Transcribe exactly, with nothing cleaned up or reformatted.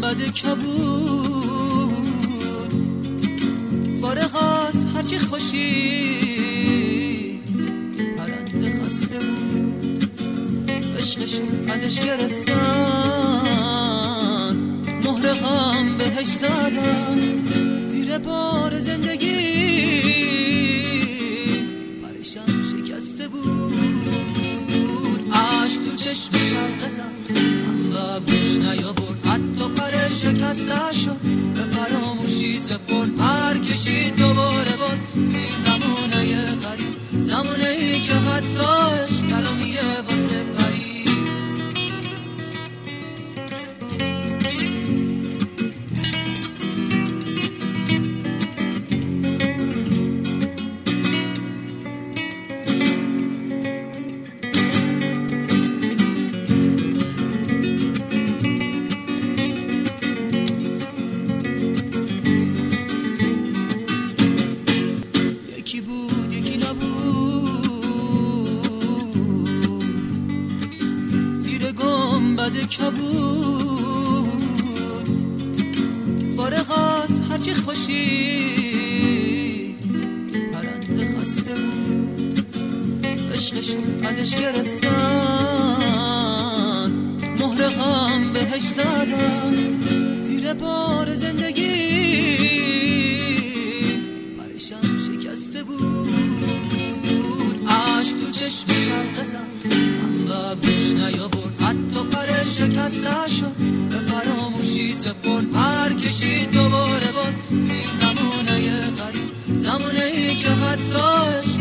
گنبد کبود، فارغ از هرچی خوشی پرنده خسته بود. عشقشون ازش گرفتن، مهر غم بهش زدن، زیر بار زندگی پریشان شکسته بود. عشق تو چشم شرق زد، خندش نیاورد، حتی پر شکسته شد، به فراموشی سپرد. پر کشید دوباره بود این زمانه غریب، زمانه ای که حتی عشق کلامیه واسه فرید. یکی بود یکی نبود، زیر گنبد کبود، فارغ از هرچی خوشی پرنده خسته بود. عشقشون ازش گرفتن، مهر غم بهش زدن، زیر بار زندگی شکسته بود. عشق تو چشم شرق زد، خندش نیاورد، حتی پر شکسته شد، به فراموشی سپرد. پر کشید دوباره بود این زمانه غریب، زمانه ای که حتی عشق